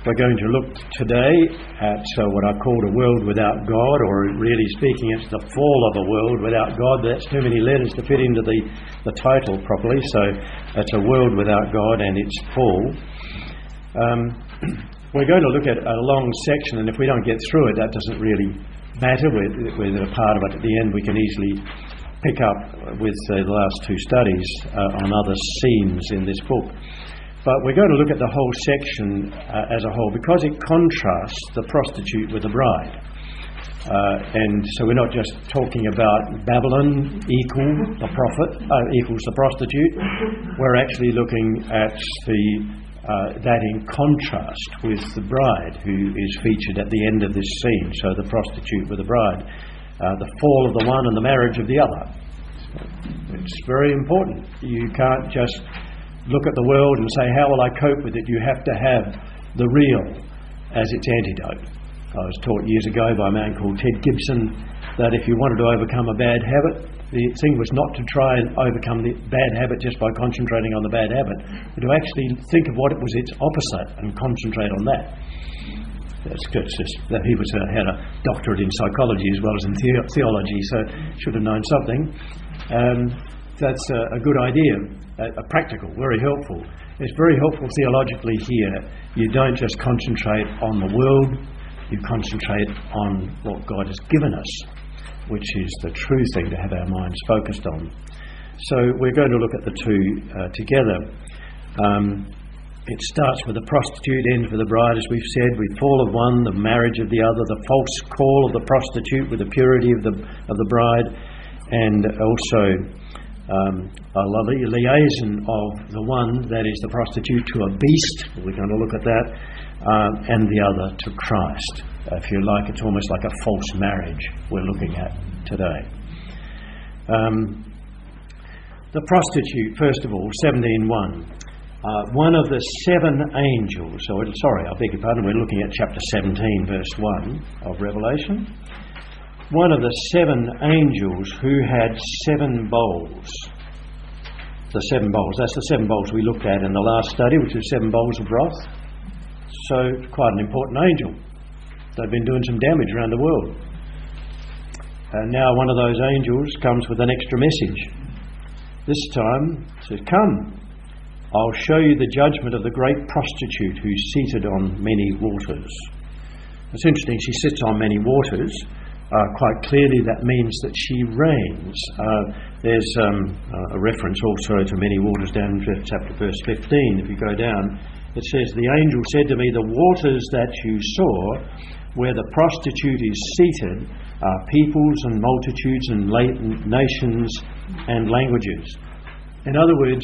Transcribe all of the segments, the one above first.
We're going to look today at what I call a world without God, or really speaking, it's the fall of a world without God. That's too many letters to fit into the title properly, so it's a world without God and its fall. We're going to look at a long section, and if we don't get through it, that doesn't really matter. We're a part of it at the end. We can easily pick up with the last two studies on other scenes in this book. But we're going to look at the whole section as a whole, because it contrasts the prostitute with the bride. And so we're not just talking about Babylon equals the prostitute. We're actually looking at that in contrast with the bride, who is featured at the end of this scene. So the prostitute with the bride, the fall of the one and the marriage of the other. It's very important. You can't just look at the world and say, how will I cope with it? You have to have the real as its antidote. I was taught years ago by a man called Ted Gibson that if you wanted to overcome a bad habit, the thing was not to try and overcome the bad habit just by concentrating on the bad habit, but to actually think of what it was its opposite and concentrate on that. He had a doctorate in psychology as well as in theology, so should have known something. That's a good idea. Practical, very helpful. It's very helpful theologically here. You don't just concentrate on the world, you concentrate on what God has given us, which is the true thing to have our minds focused on. So we're going to look at the two together. It starts with the prostitute, ends with the bride, as we've said. We fall of one, the marriage of the other, the false call of the prostitute with the purity of the bride, and also a liaison of the one, that is the prostitute, to a beast. We're going to look at that, and the other to Christ. If you like, it's almost like a false marriage we're looking at today. The prostitute, first of all, 17:1. One of the seven angels, we're looking at chapter 17, verse 1 of Revelation. One of the seven angels who had seven bowls. The seven bowls. That's the seven bowls we looked at in the last study, which is seven bowls of wrath. So, quite an important angel. They've been doing some damage around the world. And now one of those angels comes with an extra message. This time, it says, "Come, I'll show you the judgment of the great prostitute who's seated on many waters." It's interesting, she sits on many waters. Quite clearly that means that she reigns. There's a reference also to many waters down in chapter verse 15. If you go down, it says, "The angel said to me, the waters that you saw where the prostitute is seated are peoples and multitudes and nations and languages." In other words,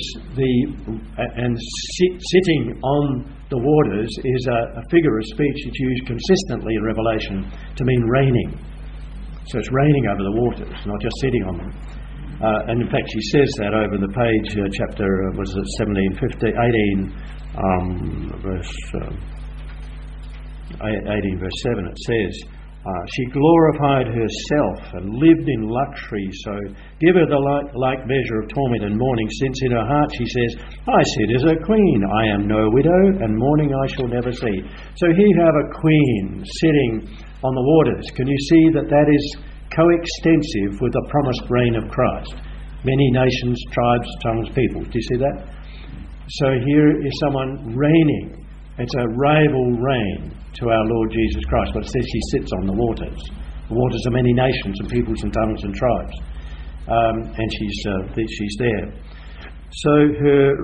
sitting on the waters is a figure of speech that's used consistently in Revelation to mean reigning. So it's reigning over the waters, not just sitting on them. And in fact, she says that over the page, chapter, 17, 15, 18, verse 18, verse 7, it says, "She glorified herself and lived in luxury, so give her the like measure of torment and mourning, since in her heart she says, I sit as a queen, I am no widow, and mourning I shall never see." So here you have a queen sitting on the waters. Can you see that is coextensive with the promised reign of Christ? Many nations, tribes, tongues, peoples. Do you see that? So here is someone reigning. It's a rival reign to our Lord Jesus Christ. But it says she sits on the waters. The waters are many nations and peoples and tongues and tribes. And she's there. So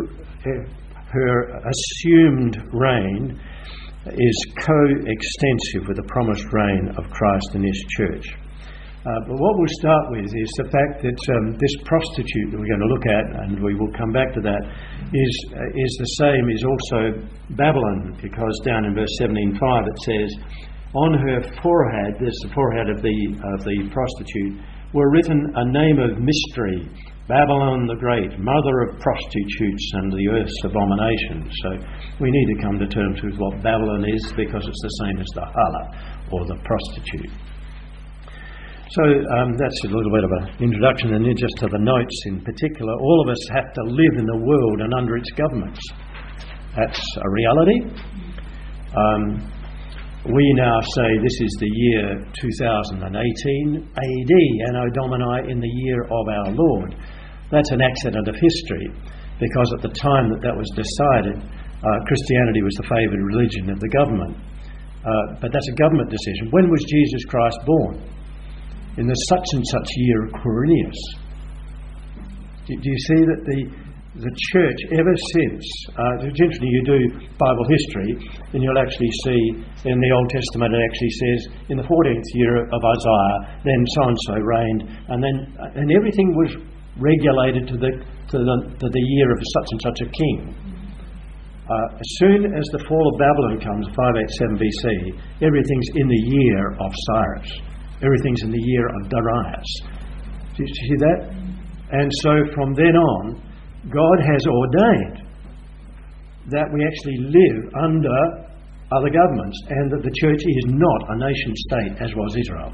her assumed reign is co-extensive with the promised reign of Christ in His church. But what we'll start with is the fact that this prostitute that we're going to look at, and we will come back to that, is the same, is also Babylon, because down in verse 17:5 it says, "On her forehead," this is the forehead of the prostitute, "were written a name of mystery, Babylon the Great, mother of prostitutes and the earth's abominations." So we need to come to terms with what Babylon is, because it's the same as the harlot or the prostitute. So that's a little bit of an introduction, and then just to the notes in particular. All of us have to live in the world and under its governments. That's a reality. We now say this is the year 2018 AD, Anno Domini, in the year of our Lord. That's an accident of history, because at the time that was decided, Christianity was the favoured religion of the government. But that's a government decision. When was Jesus Christ born? In the such and such year of Quirinius. Do you see that the church ever since, it's interesting, you do Bible history and you'll actually see in the Old Testament it actually says in the 14th year of Isaiah, then so-and-so reigned, and everything was regulated to the year of such and such a king. As soon as the fall of Babylon comes, 587 BC, everything's in the year of Cyrus. Everything's in the year of Darius. Do you see that? And so from then on, God has ordained that we actually live under other governments, and that the church is not a nation state as was Israel.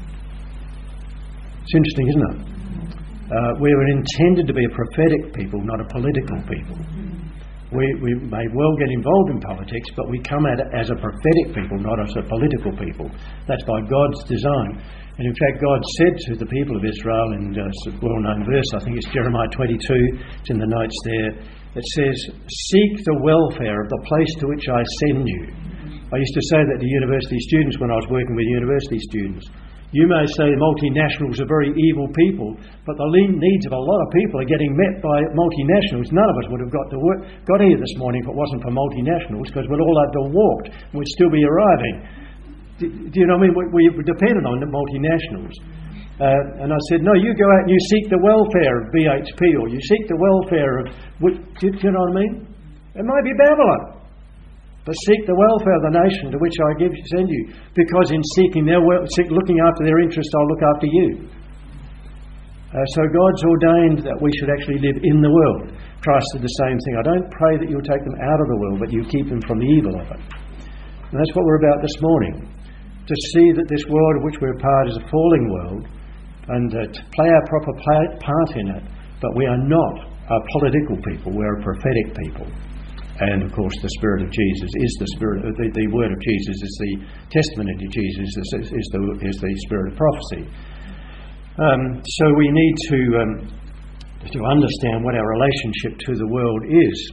It's interesting, isn't it? We were intended to be a prophetic people, not a political people. We may well get involved in politics, but we come at it as a prophetic people, not as a political people. That's by God's design. And in fact, God said to the people of Israel, in a well-known verse, I think it's Jeremiah 22, it's in the notes there, it says, "Seek the welfare of the place to which I send you." I used to say that to university students when I was working with university students. You may say multinationals are very evil people, but the needs of a lot of people are getting met by multinationals. None of us would have got here this morning if it wasn't for multinationals, because we'd all have to walk and we'd still be arriving. Do you know what I mean? We're dependent on the multinationals. And I said, no, you go out and you seek the welfare of BHP, or you seek the welfare of... Do you know what I mean? It might be Babylon. But seek the welfare of the nation to which I send you, because in seeking their looking after their interests, I'll look after you. So God's ordained that we should actually live in the world. Christ did the same thing. I don't pray that you'll take them out of the world, but you keep them from the evil of it. And that's what we're about this morning. To see that this world of which we're a part is a falling world, and to play our proper part in it. But we are not a political people, we're a prophetic people. And of course the Spirit of Jesus is the Spirit, the Word of Jesus is the testament to Jesus, is the Spirit of prophecy. So we need to understand what our relationship to the world is.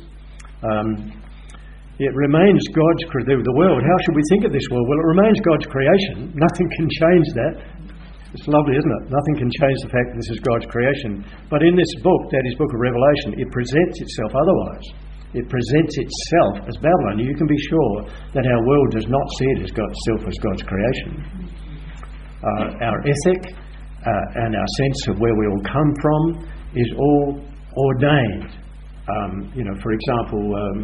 It remains the world. How should we think of this world? Well, it remains God's creation. Nothing can change that. It's lovely, isn't it? Nothing can change the fact that this is God's creation. But in this book, that is Book of Revelation, it presents itself otherwise. It presents itself as Babylon. You can be sure that our world does not see it as God's creation. Our ethic and our sense of where we all come from is all ordained. For example,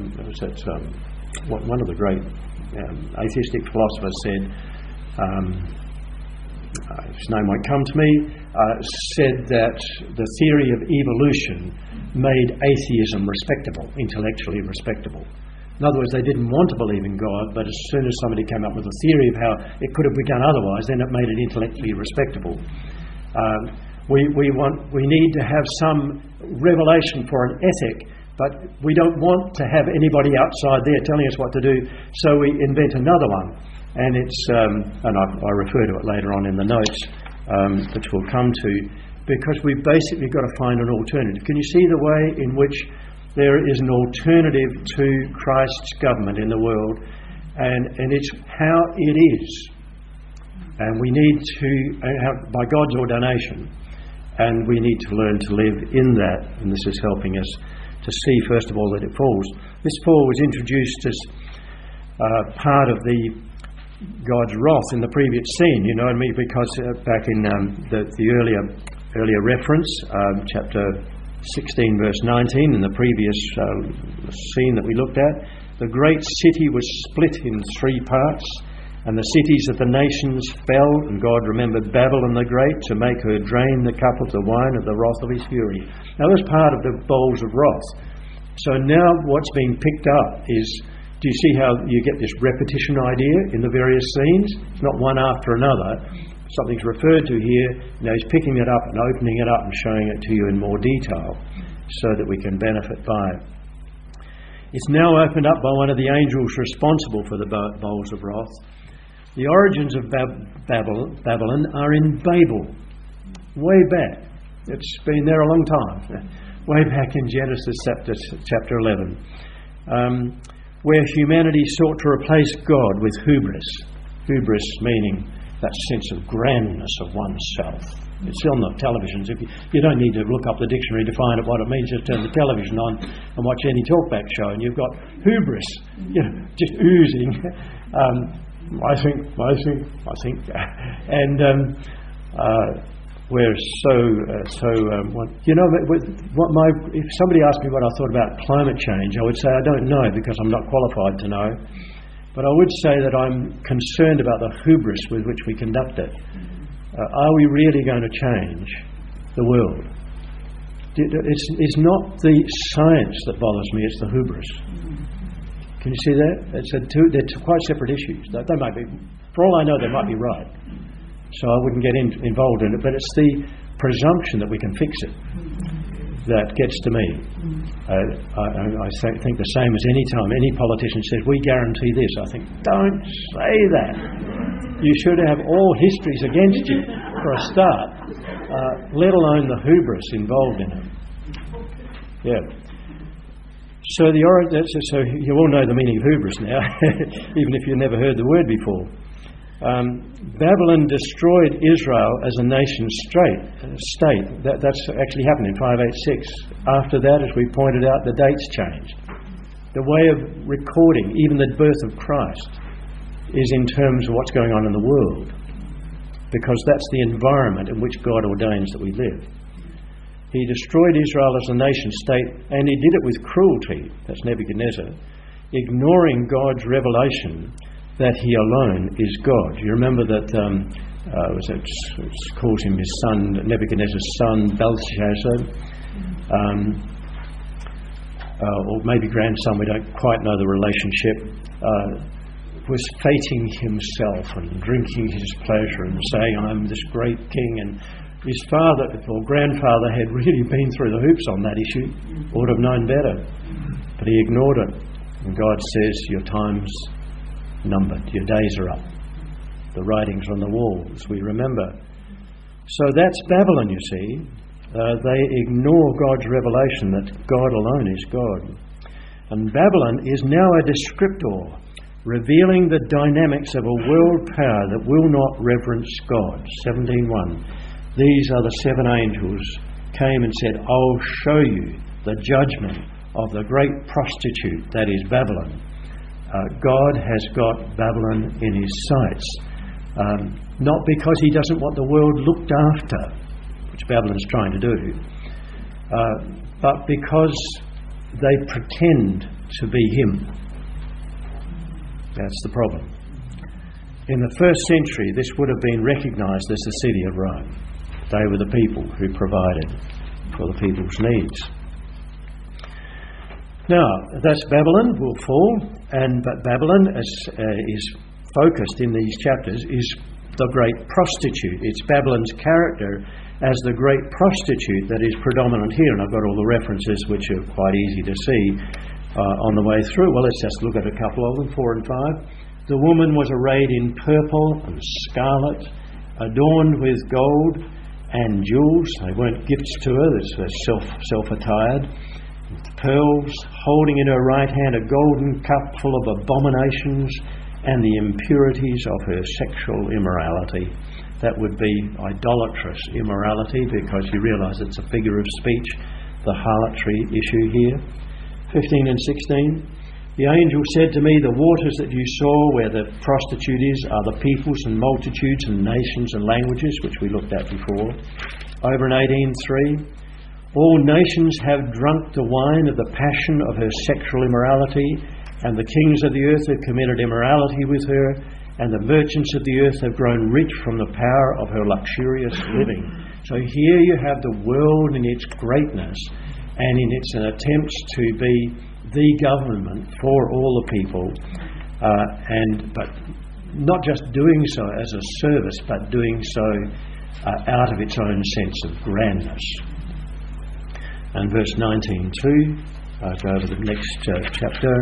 one of the great atheistic philosophers said, his name won't come to me, said that the theory of evolution made atheism respectable, intellectually respectable. In other words, they didn't want to believe in God, but as soon as somebody came up with a theory of how it could have been done otherwise, then it made it intellectually respectable. We need to have some revelation for an ethic, but we don't want to have anybody outside there telling us what to do, so we invent another one. And it's, and I refer to it later on in the notes, which we'll come to, because we've basically got to find an alternative. Can you see the way in which there is an alternative to Christ's government in the world, and it's how it is. And we need to, by God's ordination, and we need to learn to live in that, and this is helping us to see, first of all, that it falls. This fall was introduced as part of God's wrath in the previous scene, you know what I mean? Because back in the earlier reference, chapter 16, verse 19, in the previous scene that we looked at, the great city was split in 3 parts, and the cities of the nations fell, and God remembered Babylon the Great to make her drain the cup of the wine of the wrath of his fury. Now, that was part of the bowls of wrath. So now what's being picked up is, do you see how you get this repetition idea in the various scenes? It's not one after another. Something's referred to here. Now he's picking it up and opening it up and showing it to you in more detail so that we can benefit by it. It's now opened up by one of the angels responsible for the bowls of wrath. The origins of Babylon are in Babel, way back. It's been there a long time, way back in Genesis chapter 11, where humanity sought to replace God with hubris. Hubris meaning that sense of grandness of oneself. It's on the televisions. You don't need to look up the dictionary to find out what it means. Just turn the television on and watch any talkback show, and you've got hubris, just oozing. I think, and we're if somebody asked me what I thought about climate change, I would say I don't know because I'm not qualified to know. But I would say that I'm concerned about the hubris with which we conduct it. Are we really going to change the world? It's not the science that bothers me, it's the hubris. Can you see that? They're quite separate issues. They might be, for all I know, they might be right. So I wouldn't get involved in it, but it's the presumption that we can fix it that gets to me. I think the same as any time any politician says, we guarantee this. I think, don't say that. You should have all histories against you for a start, let alone the hubris involved in it. Yeah. So you all know the meaning of hubris now, even if you've never heard the word before. Babylon destroyed Israel as a nation state. That's actually happened in 586. After that, as we pointed out, the dates changed. The way of recording, even the birth of Christ, is in terms of what's going on in the world, because that's the environment in which God ordains that we live. He destroyed Israel as a nation state, and he did it with cruelty. That's Nebuchadnezzar, ignoring God's revelation that he alone is God. You remember that it calls him his son, Nebuchadnezzar's son, Belshazzar, or maybe grandson, we don't quite know the relationship, was fating himself and drinking his pleasure and saying, I'm this great king. And his father or grandfather had really been through the hoops on that issue, ought to have known better. But he ignored it. And God says, your time's numbered, your days are up. The writings on the walls, we remember. So that's Babylon, you see. They ignore God's revelation that God alone is God. And Babylon is now a descriptor, revealing the dynamics of a world power that will not reverence God. 17:1. These are the seven angels came and said, I'll show you the judgment of the great prostitute that is Babylon. God has got Babylon in his sights, not because he doesn't want the world looked after, which Babylon's trying to do, but because they pretend to be him. That's the problem. In the first century, this would have been recognised as the city of Rome. They were the people who provided for the people's needs. Now, that's Babylon will fall, but Babylon, as is focused in these chapters, is the great prostitute. It's Babylon's character as the great prostitute that is predominant here, and I've got all the references which are quite easy to see on the way through. Well, let's just look at a couple of them, 4 and 5. The woman was arrayed in purple and scarlet, adorned with gold and jewels. They weren't gifts to her, they're self-attired. Pearls, holding in her right hand a golden cup full of abominations and the impurities of her sexual immorality. That would be idolatrous immorality, because you realise it's a figure of speech, the harlotry issue here. 15 and 16. The angel said to me, the waters that you saw where the prostitute is are the peoples and multitudes and nations and languages, which we looked at before. Over in 18:3. All nations have drunk the wine of the passion of her sexual immorality, and the kings of the earth have committed immorality with her, and the merchants of the earth have grown rich from the power of her luxurious living. So here you have the world in its greatness and in its attempts to be the government for all the people, but not just doing so as a service, but doing so out of its own sense of grandness. And verse 19:2, go over the next chapter.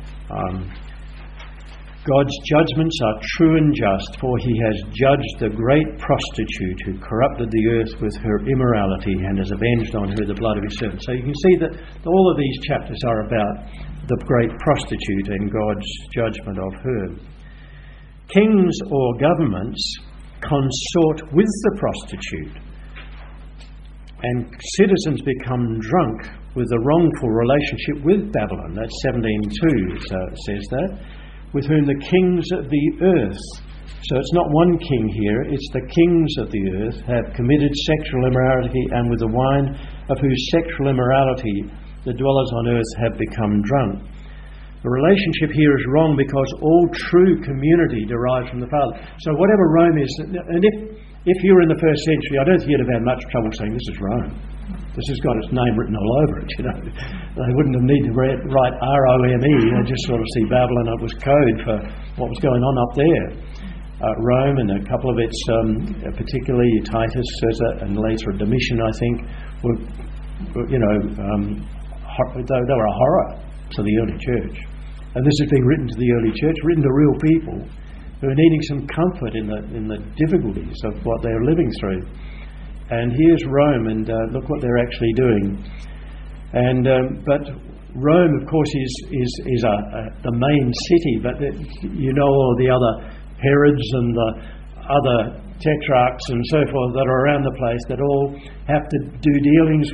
God's judgments are true and just, for he has judged the great prostitute who corrupted the earth with her immorality and has avenged on her the blood of his servants. So you can see that all of these chapters are about the great prostitute and God's judgment of her. Kings or governments consort with the prostitute, and citizens become drunk with a wrongful relationship with Babylon. That's 17:2 says that. With whom the kings of the earth, so it's not one king here, it's the kings of the earth, have committed sexual immorality, and with the wine of whose sexual immorality the dwellers on earth have become drunk. The relationship here is wrong because all true community derives from the Father. So whatever Rome is, and if you were in the first century, I don't think you'd have had much trouble saying this is Rome. This has got its name written all over it, you know. They wouldn't have needed to write Rome. They just sort of see Babylon. It was code for what was going on up there. Rome and a couple of its, particularly Titus, Caesar, and later Domitian, I think, were they were a horror to the early church. And this is being written to the early church, written to real people who are needing some comfort in the difficulties of what they're living through. And here's Rome, and look what they're actually doing. And but Rome, of course, is the main city. But all the other Herods and the other tetrarchs and so forth that are around the place that all have to do dealings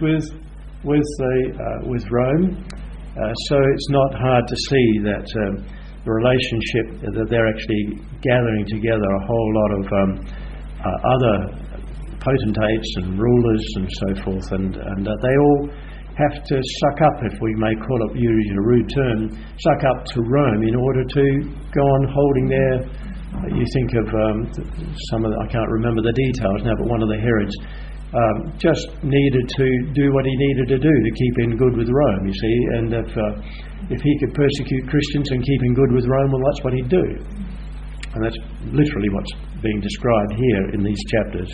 with Rome. So it's not hard to see that the relationship that they're actually gathering together a whole lot of other potentates and rulers and so forth, and they all have to suck up, if we may use a rude term, suck up to Rome in order to go on holding their. You think of some of I can't remember the details now, but one of the Herods just needed to do what he needed to do to keep in good with Rome, you see, and if he could persecute Christians and keep in good with Rome, well, that's what he'd do. And that's literally what's being described here in these chapters.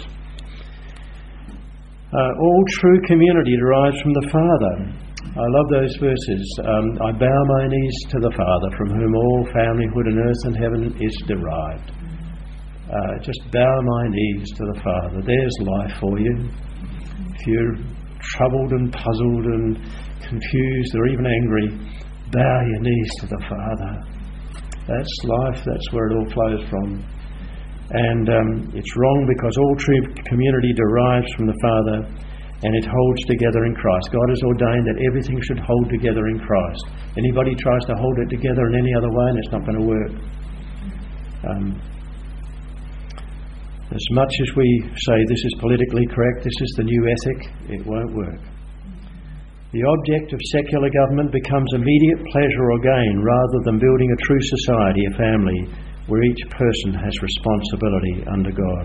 All true community derives from the Father. I love those verses. I bow my knees to the Father, from whom all familyhood in earth and heaven is derived. Just bow my knees to the Father. There's life for you. If you're troubled and puzzled and confused or even angry, bow your knees to the Father. That's life. That's where it all flows from. And it's wrong because all true community derives from the Father, and it holds together in Christ. God has ordained that everything should hold together in Christ. Anybody tries to hold it together in any other way, and it's not going to work. As much as we say this is politically correct, this is the new ethic, it won't work. The object of secular government becomes immediate pleasure or gain rather than building a true society, a family, where each person has responsibility under God.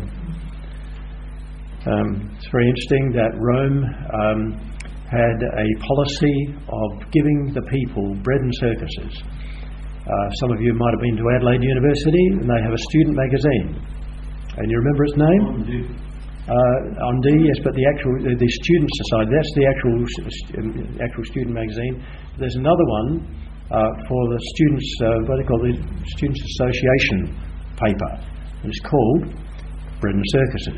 It's very interesting that Rome had a policy of giving the people bread and circuses. Some of you might have been to Adelaide University, and they have a student magazine. And you remember its name? On D, yes, but the Student Society, that's the actual student magazine. There's another one for the students, what they call the Students Association paper, and it's called Bread and Circuses.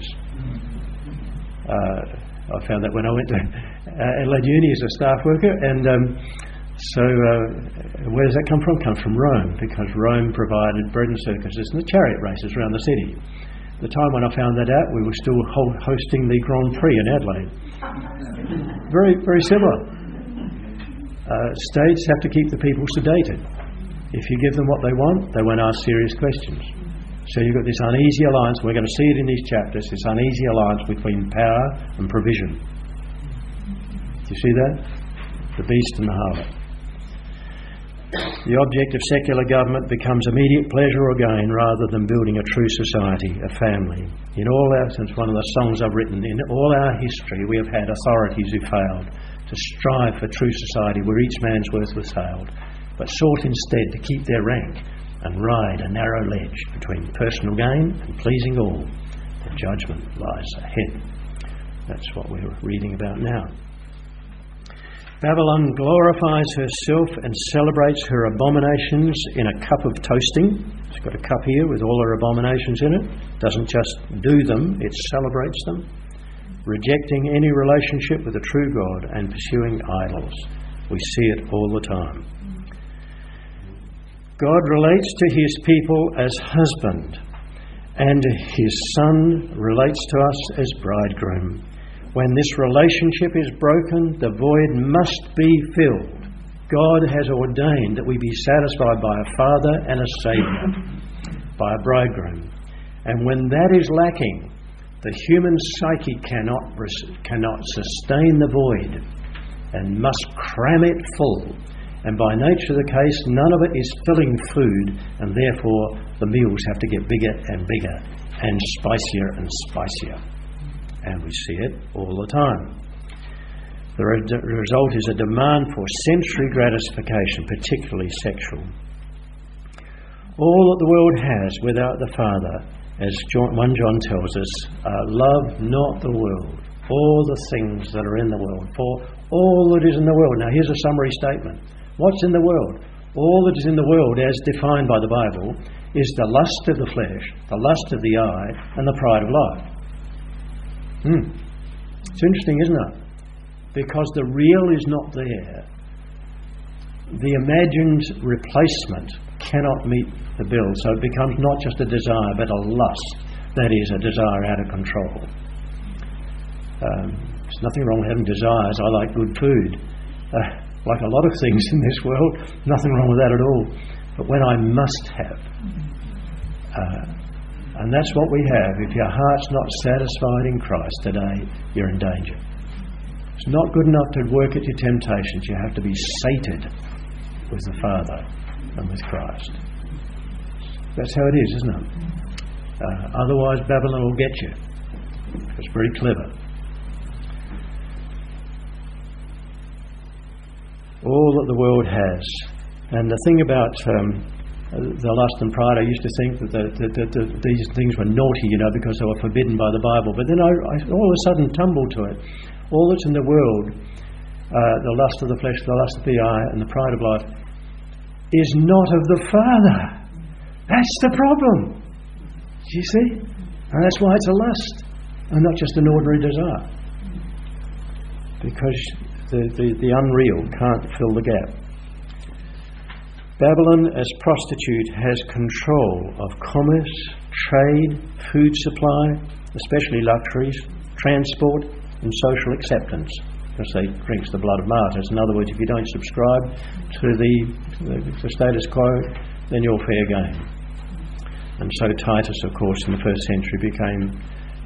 I found that when I went to Adelaide Uni as a staff worker, and so where does that come from? It comes from Rome, because Rome provided bread and circuses and the chariot races around the city. The time when I found that out, we were still hosting the Grand Prix in Adelaide. Very, very similar. States have to keep the people sedated. If you give them what they won't ask serious questions. So you've got this uneasy alliance, we're going to see it in these chapters, this uneasy alliance between power and provision. Do you see that? The beast and the harlot. The object of secular government becomes immediate pleasure or gain rather than building a true society, a family. Since one of the songs I've written, in all our history we have had authorities who failed to strive for true society where each man's worth was hailed, but sought instead to keep their rank and ride a narrow ledge between personal gain and pleasing all. The judgment lies ahead. That's what we're reading about now. Babylon glorifies herself and celebrates her abominations in a cup of toasting. It's got a cup here with all her abominations in it. Doesn't just do them, it celebrates them. Rejecting any relationship with the true God and pursuing idols. We see it all the time. God relates to his people as husband, and his Son relates to us as bridegroom. When this relationship is broken, the void must be filled. God has ordained that we be satisfied by a Father and a Saviour, by a bridegroom. And when that is lacking, the human psyche cannot sustain the void and must cram it full. And by nature of the case, none of it is filling food, and therefore the meals have to get bigger and bigger and spicier and spicier. And we see it all the time. The result is a demand for sensory gratification, particularly sexual. All that the world has without the Father, as 1 John tells us, love not the world, or the things that are in the world, for all that is in the world. Now here's a summary statement. What's in the world? All that is in the world, as defined by the Bible, is the lust of the flesh, the lust of the eye, and the pride of life. It's interesting, isn't it? Because the real is not there. The imagined replacement cannot meet the bill, so it becomes not just a desire but a lust. That is, a desire out of control. There's nothing wrong with having desires. I like good food. Like a lot of things in this world, nothing wrong with that at all. But when I must have, and that's what we have. If your heart's not satisfied in Christ today, you're in danger. It's not good enough to work at your temptations. You have to be sated with the Father and with Christ. That's how it is, isn't it? Otherwise, Babylon will get you. It's very clever. All that the world has. And the thing about the lust and pride, I used to think that these things were naughty, because they were forbidden by the Bible. But then I all of a sudden tumbled to it. All that's in the world, the lust of the flesh, the lust of the eye, and the pride of life, is not of the Father. That's the problem. Do you see? And that's why it's a lust, and not just an ordinary desire. Because the unreal can't fill the gap. Babylon as prostitute has control of commerce, trade, food supply, especially luxuries, transport and social acceptance, because they drinks the blood of martyrs. In other words, if you don't subscribe to the status quo, then you're fair game. And so Titus, of course, in the first century became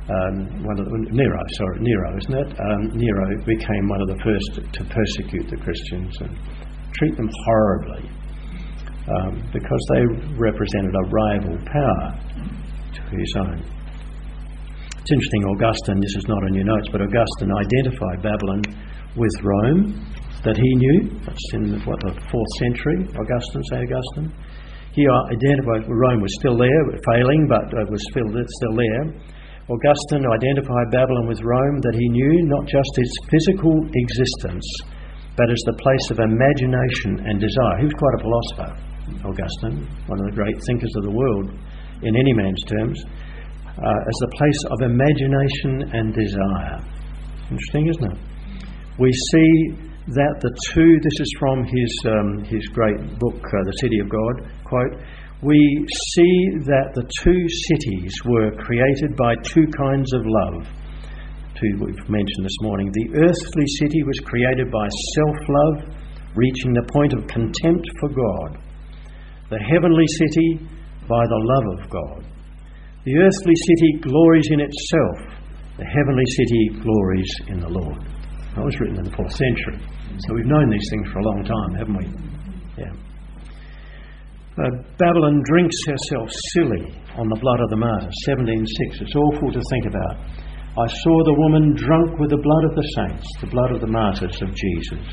Nero, isn't it? Nero became one of the first to persecute the Christians and treat them horribly. Because they represented a rival power to his own. It's interesting, Augustine, this is not on your notes, but Augustine identified Babylon with Rome, that he knew. That's in the 4th century, Augustine. He identified Rome was still there, failing, but was still there. Augustine identified Babylon with Rome, that he knew not just its physical existence, but as the place of imagination and desire. He was quite a philosopher, Augustine, one of the great thinkers of the world in any man's terms, as the place of imagination and desire. Interesting, isn't it? We see that the two, this is from his great book, The City of God, quote, we see that the two cities were created by two kinds of love. Two we've mentioned this morning. The earthly city was created by self-love, reaching the point of contempt for God. The heavenly city by the love of God. The earthly city glories in itself. The heavenly city glories in the Lord. That was written in the 4th century. So we've known these things for a long time, haven't we? Yeah. Babylon drinks herself silly on the blood of the martyrs. 17:6. It's awful to think about. I saw the woman drunk with the blood of the saints, the blood of the martyrs of Jesus.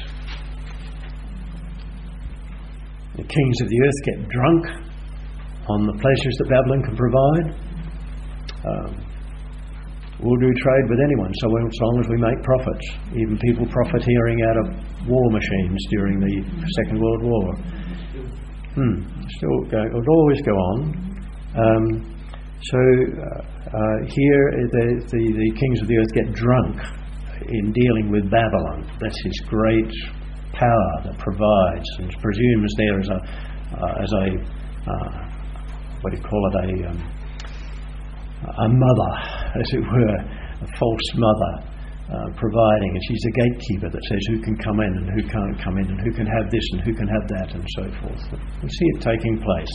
The kings of the earth get drunk on the pleasures that Babylon can provide. We'll do trade with anyone, so as long as we make profits. Even people profiteering out of war machines during the Second World War. Still go. It would always go on. Here the kings of the earth get drunk in dealing with Babylon. That's his great power that provides and presumes there as a what do you call it, a mother, as it were, a false mother, providing, and she's a gatekeeper that says who can come in and who can't come in and who can have this and who can have that and so forth. We see it taking place.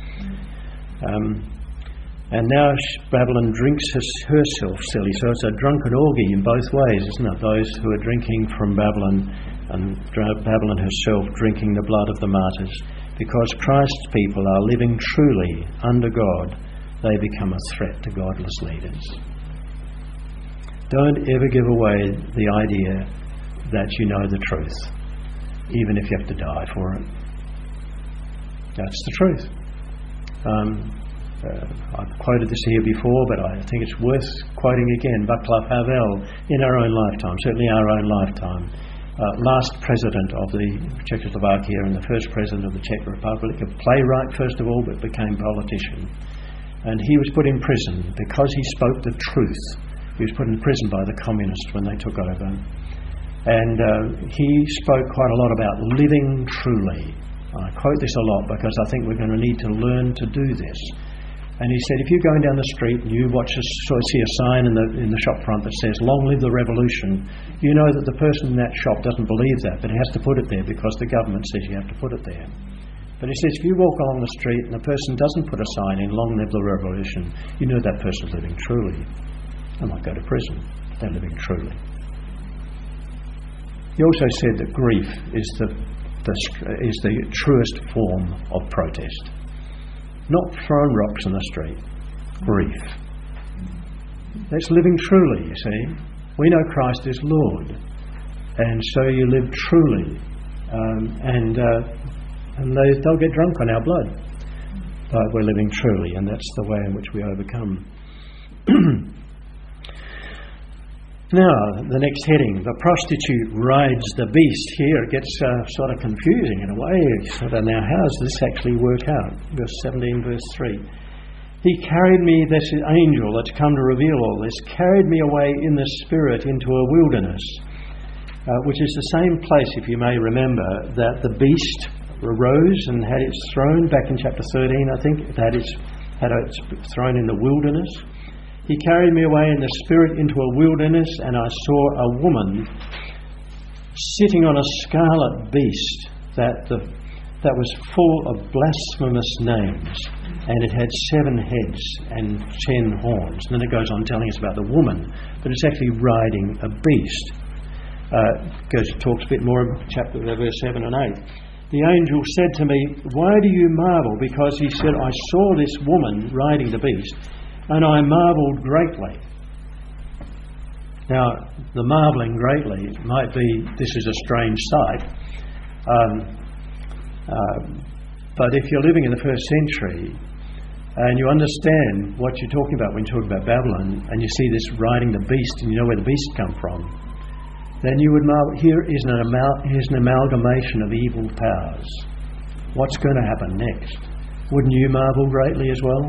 And now Babylon drinks herself silly, so it's a drunken orgy in both ways, isn't it? Those who are drinking from Babylon and Babylon herself drinking the blood of the martyrs. Because Christ's people are living truly under God, they become a threat to godless leaders. Don't ever give away the idea that you know the truth, even if you have to die for it. That's the truth. I've quoted this here before, but I think it's worth quoting again. Václav Havel, in our own lifetime, certainly our own lifetime, last president of the Czechoslovakia and the first president of the Czech Republic, a playwright first of all, but became politician. And he was put in prison because he spoke the truth. He was put in prison by the communists when they took over. And he spoke quite a lot about living truly. I quote this a lot because I think we're going to need to learn to do this. And he said, if you're going down the street and you see a sign in the shop front that says, "Long live the revolution," you know that the person in that shop doesn't believe that, but he has to put it there because the government says you have to put it there. But he says, if you walk along the street and the person doesn't put a sign in, "Long live the revolution," you know that person's living truly. They might go to prison. They're living truly. He also said that grief is the truest form of protest. Not throwing rocks in the street. Grief. That's living truly, you see. We know Christ is Lord. And so you live truly. And they'll get drunk on our blood. But we're living truly, and that's the way in which we overcome. Now, the next heading, the prostitute rides the beast. Here it gets sort of confusing in a way. Now, how does this actually work out? Verse 17, verse 3. He carried me, this angel that's come to reveal all this, carried me away in the spirit into a wilderness, which is the same place, if you may remember, that the beast arose and had its throne back in chapter 13, I think. It had its throne in the wilderness. He carried me away in the spirit into a wilderness, and I saw a woman sitting on a scarlet beast that was full of blasphemous names, and it had 7 heads and 10 horns. And then it goes on telling us about the woman, but it's actually riding a beast. Talks a bit more about verse 7 and 8. The angel said to me, "Why do you marvel?" Because he said, "I saw this woman riding the beast, and I marvelled greatly." Now, the marvelling greatly might be, this is a strange sight. But if you're living in the first century and you understand what you're talking about when you talk about Babylon, and you see this riding the beast and you know where the beast come from, then you would marvel, here's an amalgamation of evil powers. What's going to happen next? Wouldn't you marvel greatly as well?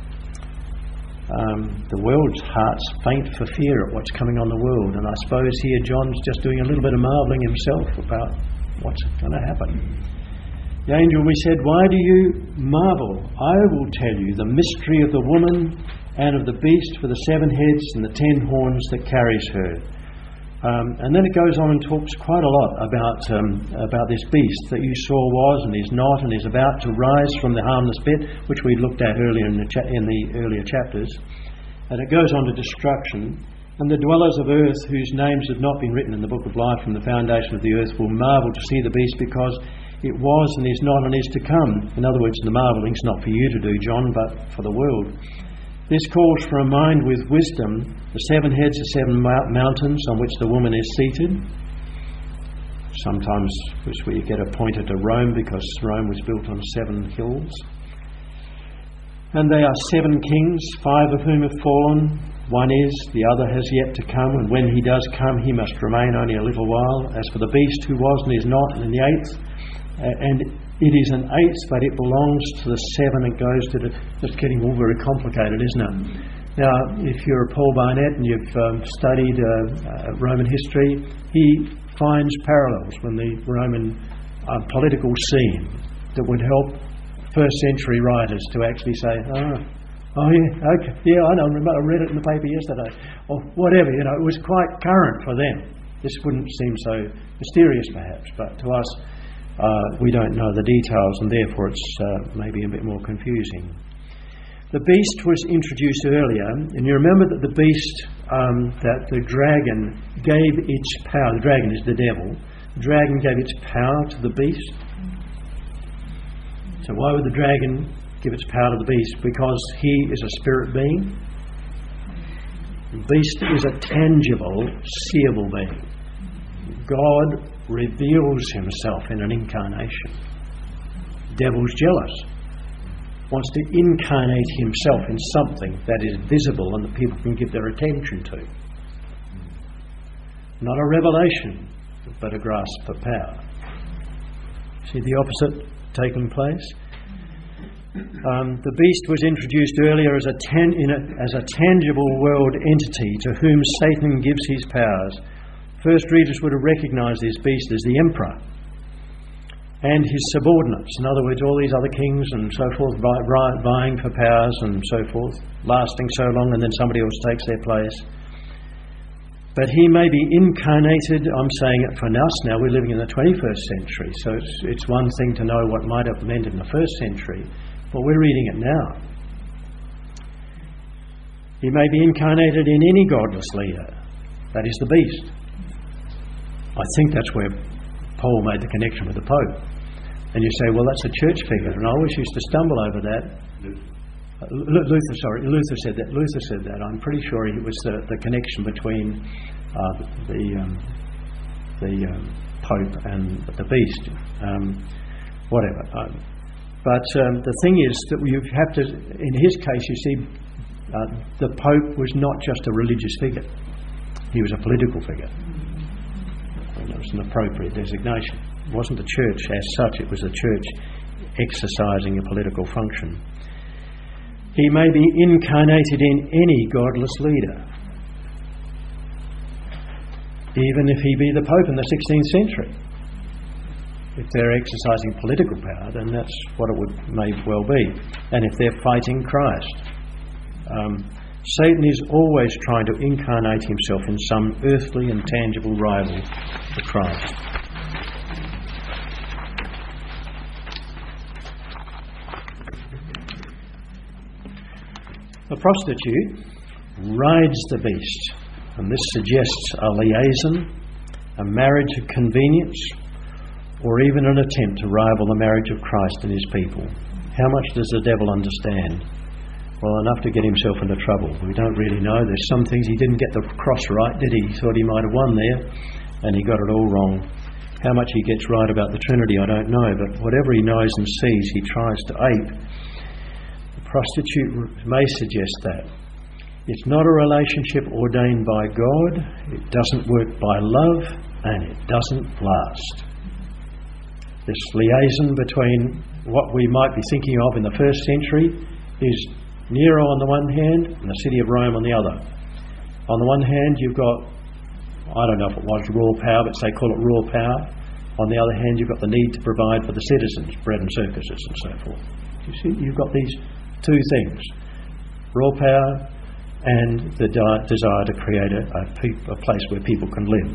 The world's hearts faint for fear at what's coming on the world, and I suppose here John's just doing a little bit of marvelling himself about what's going to happen. The angel, we said, "Why do you marvel? I will tell you the mystery of the woman and of the beast with the 7 heads and the 10 horns that carries her." And then it goes on and talks quite a lot about this beast that you saw was and is not and is about to rise from the harmless pit, which we looked at earlier in the earlier chapters. And it goes on to destruction. And the dwellers of earth, whose names have not been written in the book of life from the foundation of the earth, will marvel to see the beast, because it was and is not and is to come. In other words, the marvelling's not for you to do, John, but for the world. This calls for a mind with wisdom. The 7 heads are 7 mountains on which the woman is seated. Sometimes we get appointed to Rome because Rome was built on 7 hills. And they are 7 kings, 5 of whom have fallen. One is, the other has yet to come, and when he does come, he must remain only a little while. As for the beast who was and is not, and the 8th, and it is an 8th, but it belongs to the 7. It goes to the... It's getting all very complicated, isn't it? Now, if you're a Paul Barnett and you've studied Roman history, he finds parallels from the Roman political scene that would help first century writers to actually say, oh yeah, okay, yeah, I know, I read it in the paper yesterday, or whatever, it was quite current for them. This wouldn't seem so mysterious perhaps, but to us, we don't know the details, and therefore it's maybe a bit more confusing. The beast was introduced earlier, and you remember that the beast, that the dragon gave its power, the dragon is the devil, the dragon gave its power to the beast. So why would the dragon give its power to the beast? Because he is a spirit being. The beast is a tangible, seeable being. God reveals himself in an incarnation. The devil's jealous. Wants to incarnate himself in something that is visible and that people can give their attention to. Not a revelation, but a grasp for power. See the opposite taking place? The beast was introduced earlier as a tangible world entity to whom Satan gives his powers. First readers would have recognised this beast as the emperor and his subordinates. In other words, all these other kings and so forth vying for powers and so forth, lasting so long and then somebody else takes their place. But he may be incarnated, I'm saying it for us now, we're living in the 21st century, so it's one thing to know what might have meant in the first century, but we're reading it now. He may be incarnated in any godless leader, that is the beast. I think that's where Paul made the connection with the Pope. And you say, well, that's a church figure, and I always used to stumble over that. Luther said that. Luther said that. I'm pretty sure it was the connection between the Pope and the beast. Whatever. But the thing is that you have to, in his case, you see, the Pope was not just a religious figure. He was a political figure. And it was an appropriate designation. It wasn't the church as such, it was the church exercising a political function. He may be incarnated in any godless leader, even if he be the Pope in the 16th century. If they're exercising political power, then that's what it may well be. And if they're fighting Christ. Satan is always trying to incarnate himself in some earthly and tangible rival to Christ. The prostitute rides the beast, and this suggests a liaison, a marriage of convenience, or even an attempt to rival the marriage of Christ and his people. How much does the devil understand? Well, enough to get himself into trouble. We don't really know. There's some things he didn't get the cross right, did he? He thought he might have won there, and he got it all wrong. How much he gets right about the Trinity, I don't know, but whatever he knows and sees, he tries to ape. The prostitute may suggest that. It's not a relationship ordained by God, it doesn't work by love, and it doesn't last. This liaison between what we might be thinking of in the first century is Nero on the one hand and the city of Rome on the other. On the one hand you've got, I don't know if it was raw power, but say call it raw power. On the other hand you've got the need to provide for the citizens, bread and circuses and so forth. You see, you've got these two things, raw power and the desire to create a place where people can live.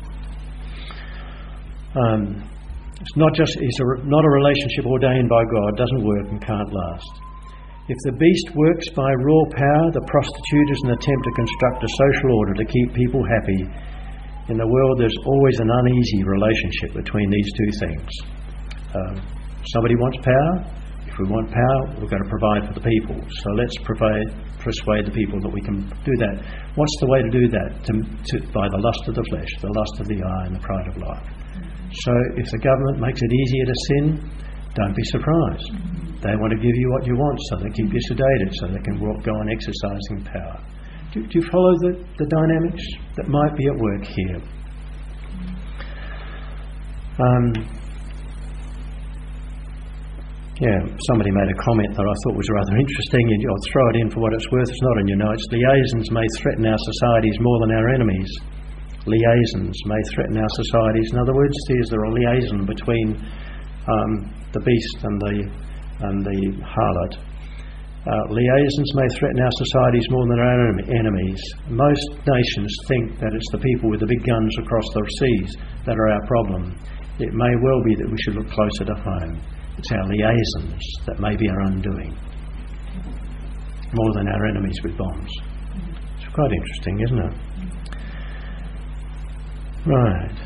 It's not a relationship ordained by God, doesn't work and can't last. If the beast works by raw power, the prostitute is an attempt to construct a social order to keep people happy. In the world there's always an uneasy relationship between these two things. Somebody wants power. If we want power, we've got to provide for the people. So let's persuade the people that we can do that. What's the way to do that? By the lust of the flesh, the lust of the eye and the pride of life. So if the government makes it easier to sin, don't be surprised. They want to give you what you want, so they keep you sedated, so they can go on exercising power. Do you follow the dynamics that might be at work here? Somebody made a comment that I thought was rather interesting, and I'll throw it in for what it's worth. It's not in your notes. Liaisons may threaten our societies more than our enemies. Liaisons may threaten our societies. In other words, is there a liaison between the beast and the harlot? Liaisons may threaten our societies more than our enemies. Most nations think that it's the people with the big guns across the seas that are our problem. It may well be that we should look closer to home. It's our liaisons that may be our undoing, more than our enemies with bombs. It's quite interesting, isn't it? Right.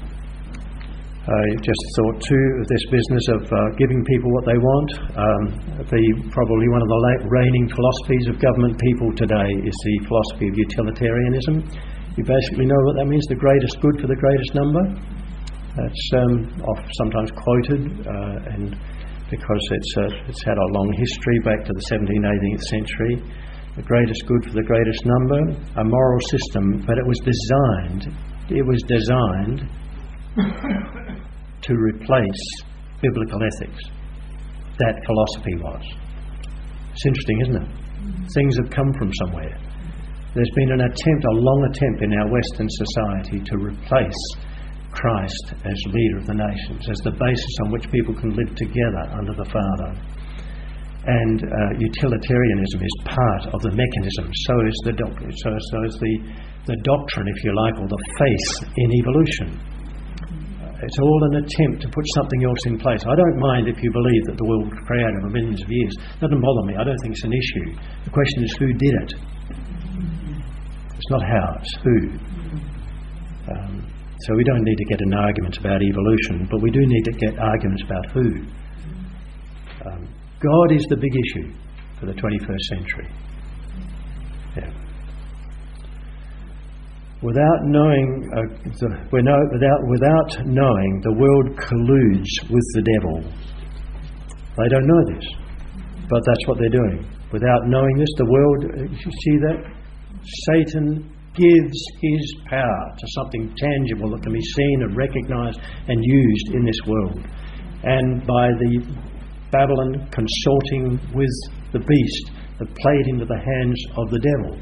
I just thought too of this business of giving people what they want. Probably one of the reigning philosophies of government people today is the philosophy of utilitarianism. You basically know what that means, the greatest good for the greatest number. That's sometimes quoted, and because it's had a long history back to the 17th, 18th century. The greatest good for the greatest number, a moral system, but it was designed to replace biblical ethics. That philosophy was. It's interesting, isn't it? Things have come from somewhere. There's been a long attempt in our Western society to replace Christ as leader of the nations, as the basis on which people can live together under the Father. And utilitarianism is part of the mechanism. So is the doctrine, if you like, or the faith in evolution. It's all an attempt to put something else in place. I don't mind if you believe that the world was created over millions of years. It doesn't bother me. I don't think it's an issue. The question is who did it. It's not how, it's who. So we don't need to get in arguments about evolution, but we do need to get arguments about who. God is the big issue for the 21st century. Yeah. Without knowing, the world colludes with the devil. They don't know this, but that's what they're doing. Without knowing this, the world, you see that? Satan gives his power to something tangible that can be seen and recognised and used in this world. And by the Babylon consorting with the beast, that played into the hands of the devil.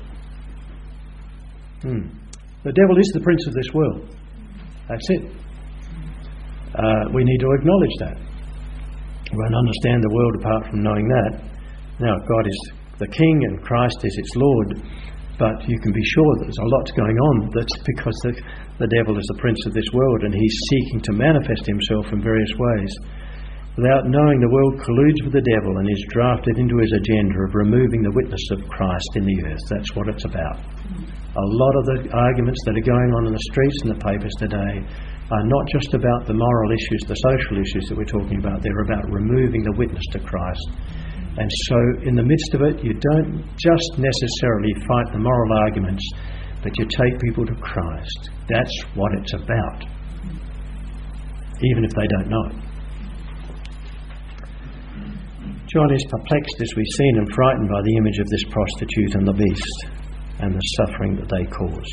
The devil is the prince of this world. That's it. We need to acknowledge that. We won't understand the world apart from knowing that. Now, God is the King and Christ is its Lord, but you can be sure that there's a lot going on. That's because the devil is the prince of this world and he's seeking to manifest himself in various ways. Without knowing, the world colludes with the devil and is drafted into his agenda of removing the witness of Christ in the earth. That's what it's about. A lot of the arguments that are going on in the streets and the papers today are not just about the moral issues, the social issues that we're talking about. They're about removing the witness to Christ. And so in the midst of it, you don't just necessarily fight the moral arguments, but you take people to Christ. That's what it's about, even if they don't know it. John is perplexed, as we've seen, and frightened by the image of this prostitute and the beast and the suffering that they cause.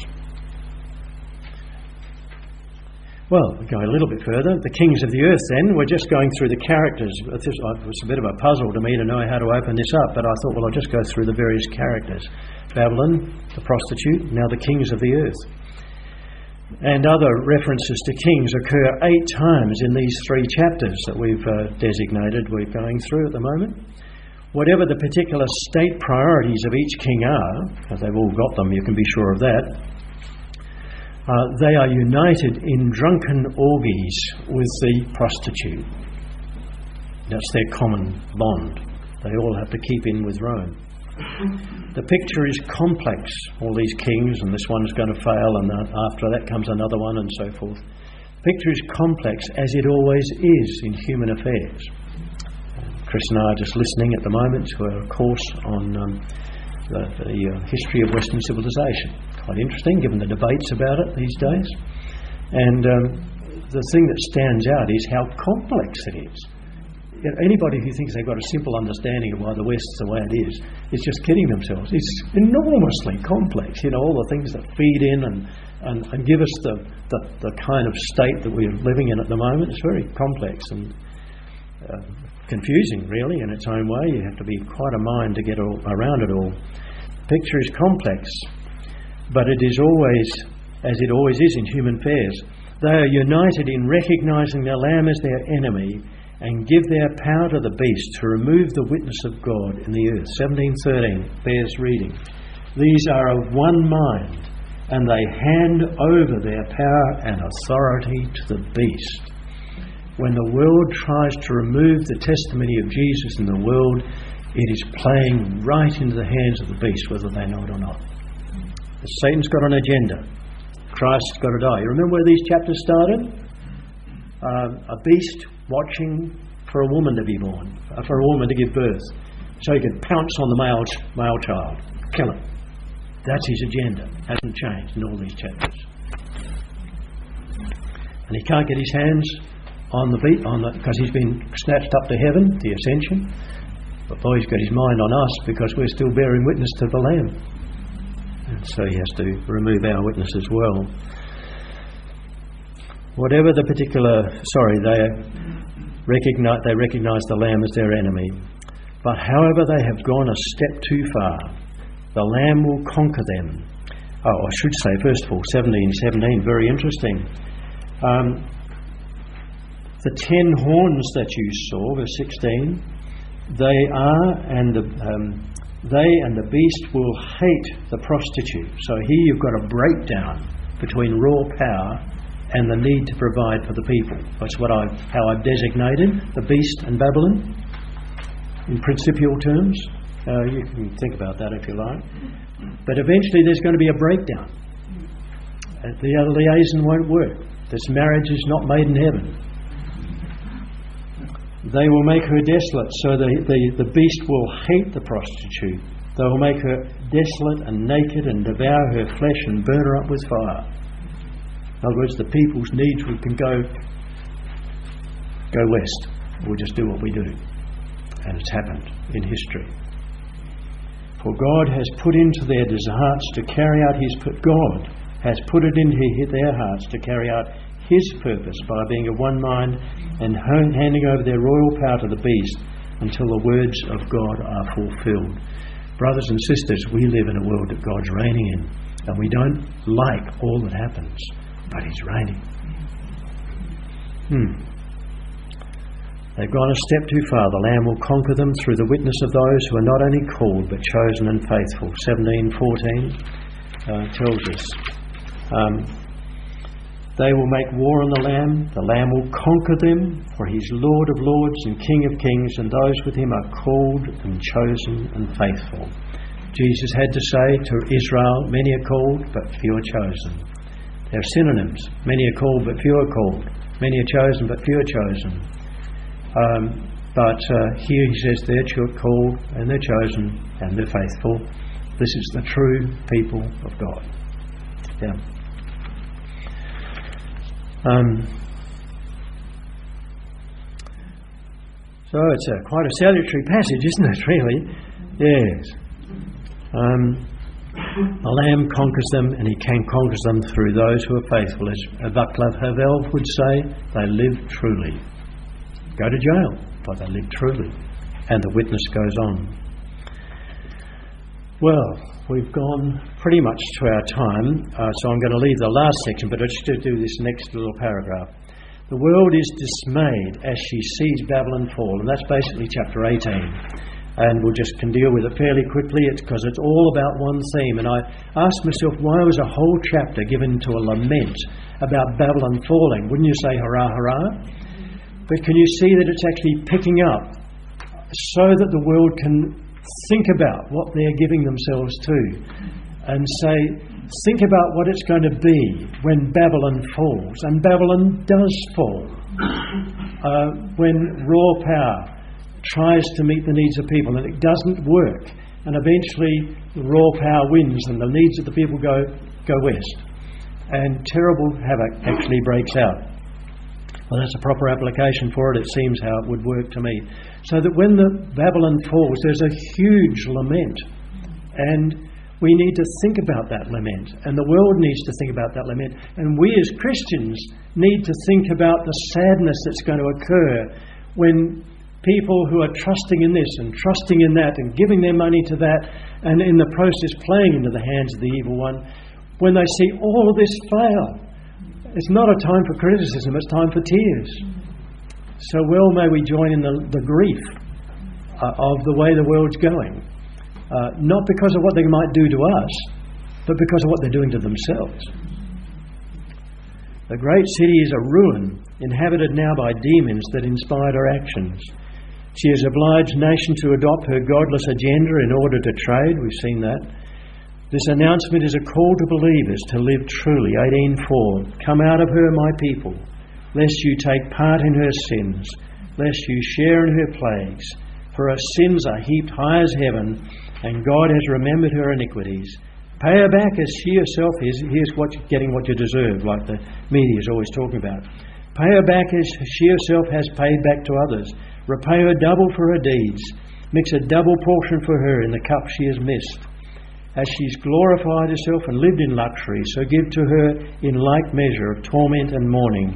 Well, we go a little bit further. The kings of the earth then, we're just going through the characters. It was a bit of a puzzle to me to know how to open this up, but I thought, well, I'll just go through the various characters. Babylon, the prostitute, now the kings of the earth. And other references to kings occur 8 times in these 3 chapters that we've designated we're going through at the moment. Whatever the particular state priorities of each king are, because they've all got them, you can be sure of that, they are united in drunken orgies with the prostitute. That's their common bond. They all have to keep in with Rome. The picture is complex, all these kings, and this one's going to fail, and after that comes another one, and so forth. The picture is complex, as it always is in human affairs. Chris and I are just listening at the moment to a course on the history of Western civilization. Quite interesting, given the debates about it these days. And the thing that stands out is how complex it is. anybody who thinks they've got a simple understanding of why the West's the way it is just kidding themselves. It's enormously complex, all the things that feed in and give us the kind of state that we're living in at the moment. It's very complex and confusing, really, in its own way. You have to be quite a mind to get around it all. The picture is complex, but it is always, as it always is in human affairs, they are united in recognising the Lamb as their enemy and give their power to the beast to remove the witness of God in the earth. 17:13 bears reading. These are of one mind, and they hand over their power and authority to the beast. When the world tries to remove the testimony of Jesus in the world, it is playing right into the hands of the beast, whether they know it or not. Satan's got an agenda. Christ's got to die. You remember where these chapters started? A beast watching for a woman to be born, for a woman to give birth, so he can pounce on the male child, kill him. That's his agenda. Hasn't changed in all these chapters. And he can't get his hands on the beast because he's been snatched up to heaven, the ascension. But boy, he's got his mind on us because we're still bearing witness to the Lamb. And so he has to remove our witness as well. Whatever the particular... they recognise the Lamb as their enemy. But however they have gone a step too far, the Lamb will conquer them. Oh, I should say, first of all, 17:17, very interesting. The 10 horns that you saw, verse 16, they and the beast will hate the prostitute. So here you've got a breakdown between raw power and the need to provide for the people. That's how I've designated the beast and Babylon in principial terms. You can think about that if you like. But eventually there's going to be a breakdown. The other liaison won't work. This marriage is not made in heaven. They will make her desolate, so the beast will hate the prostitute. They will make her desolate and naked and devour her flesh and burn her up with fire. In other words, the people's needs can go west. We'll just do what we do. And it's happened in history. For God has put into their hearts to carry out God has put it into their hearts to carry out His purpose by being of one mind and handing over their royal power to the beast until the words of God are fulfilled. Brothers and sisters, we live in a world that God's reigning in, and we don't like all that happens, but He's reigning. They've gone a step too far. The Lamb will conquer them through the witness of those who are not only called but chosen and faithful. 17:14 tells us. They will make war on the Lamb. The Lamb will conquer them, for He's Lord of lords and King of kings, and those with Him are called and chosen and faithful. Jesus had to say to Israel, many are called, but few are chosen. They're synonyms. Many are called, but few are called. Many are chosen, but few are chosen. But here He says they're called, and they're chosen, and they're faithful. This is the true people of God. Yeah. So it's quite a salutary passage, isn't it, really? Yes. The Lamb conquers them, and He conquers them through those who are faithful. As Vaclav Havel would say, they live truly. Go to jail, but they live truly. And the witness goes on. Well, we've gone pretty much to our time, so I'm going to leave the last section, but I just do this next little paragraph. The world is dismayed as she sees Babylon fall, and that's basically chapter 18. And we can deal with it fairly quickly. It's because it's all about one theme. And I asked myself, why was a whole chapter given to a lament about Babylon falling? Wouldn't you say hurrah, hurrah? But can you see that it's actually picking up so that the world can think about what they're giving themselves to and say, think about what it's going to be when Babylon falls. And Babylon does fall. When raw power tries to meet the needs of people and it doesn't work, and eventually the raw power wins and the needs of the people go west, and terrible havoc actually breaks out. Well, that's a proper application for it. It seems how it would work to me. So that when the Babylon falls, there's a huge lament. And we need to think about that lament. And the world needs to think about that lament. And we as Christians need to think about the sadness that's going to occur when people who are trusting in this and trusting in that and giving their money to that and in the process playing into the hands of the evil one, when they see all of this fail. It's not a time for criticism, it's time for tears. So well may we join in the grief of the way the world's going. Not because of what they might do to us, but because of what they're doing to themselves. The great city is a ruin, inhabited now by demons that inspired her actions. She has obliged nations to adopt her godless agenda in order to trade. We've seen that. This announcement is a call to believers to live truly. 18:4. Come out of her, my people, lest you take part in her sins, lest you share in her plagues. For her sins are heaped high as heaven, and God has remembered her iniquities. Pay her back as she herself is. Here's getting what you deserve, like the media is always talking about. Pay her back as she herself has paid back to others. Repay her double for her deeds. Mix a double portion for her in the cup she has missed. As she's glorified herself and lived in luxury, so give to her in like measure of torment and mourning,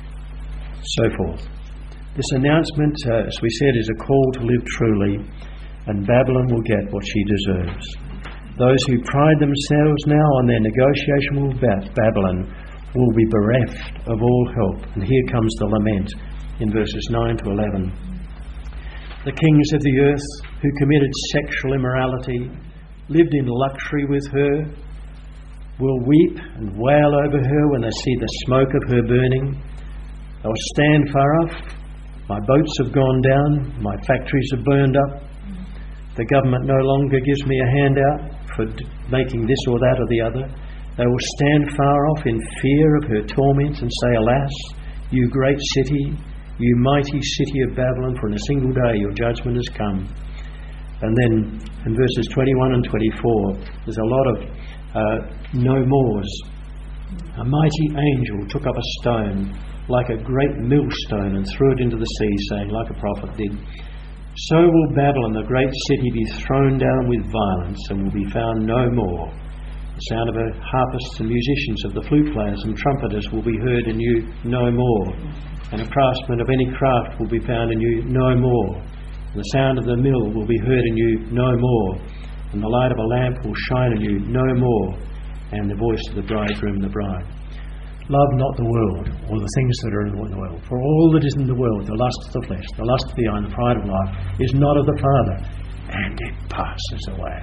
so forth. This announcement, as we said, is a call to live truly, and Babylon will get what she deserves. Those who pride themselves now on their negotiation with Babylon will be bereft of all help. And here comes the lament in verses 9 to 11. The kings of the earth who committed sexual immorality, lived in luxury with her, will weep and wail over her when they see the smoke of her burning. They'll stand far off. My boats have gone down. My factories have burned up. The government no longer gives me a handout for making this or that or the other. They will stand far off in fear of her torment and say, Alas, you great city, you mighty city of Babylon, for in a single day your judgment has come. And then in verses 21 and 24, there's a lot of no mores. A mighty angel took up a stone like a great millstone and threw it into the sea, saying, like a prophet did, So will Babylon, the great city, be thrown down with violence and will be found no more. The sound of her harpists and musicians, of the flute players and trumpeters will be heard in you no more. And a craftsman of any craft will be found in you no more. And the sound of the mill will be heard in you no more. And the light of a lamp will shine in you no more. And the voice of the bridegroom and the bride. Love not the world, or the things that are in the world. For all that is in the world, the lust of the flesh, the lust of the eye, and the pride of life, is not of the Father, and it passes away.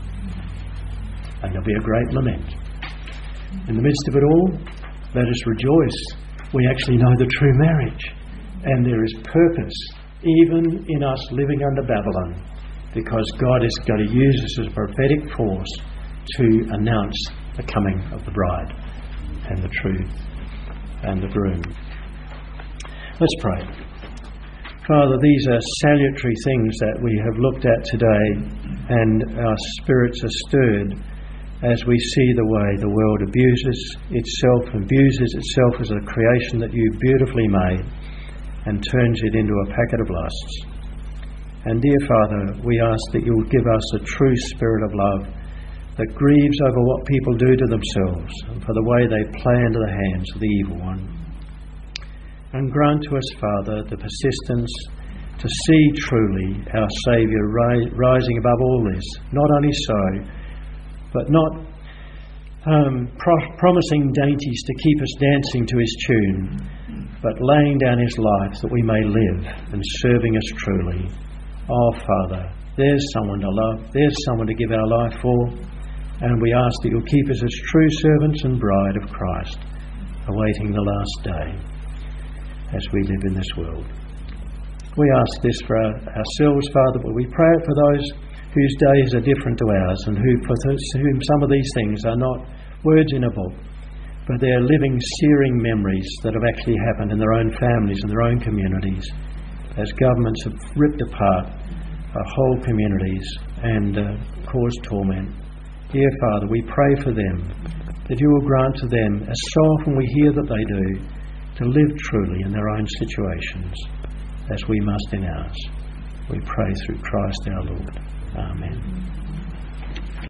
And there'll be a great lament. In the midst of it all, let us rejoice. We actually know the true marriage, and there is purpose, even in us living under Babylon, because God is going to use us as a prophetic force to announce the coming of the bride and the truth and the groom. Let's pray. Father, these are salutary things that we have looked at today, and our spirits are stirred as we see the way the world abuses itself as a creation that you beautifully made and turns it into a packet of lusts. And dear Father, we ask that you will give us a true spirit of love that grieves over what people do to themselves and for the way they play into the hands of the evil one. And grant to us, Father, the persistence to see truly our Saviour rising above all this. Not only so, but not promising dainties to keep us dancing to his tune, but laying down his life that we may live and serving us truly. Oh, Father, there's someone to love, there's someone to give our life for, and we ask that you'll keep us as true servants and bride of Christ, awaiting the last day as we live in this world. We ask this for ourselves, Father, but we pray it for those whose days are different to ours and for whom some of these things are not words in a book, but they're living, searing memories that have actually happened in their own families and their own communities as governments have ripped apart whole communities and caused torment. Dear Father, we pray for them, that you will grant to them, as so often we hear that they do, to live truly in their own situations as we must in ours. We pray through Christ our Lord. Amen.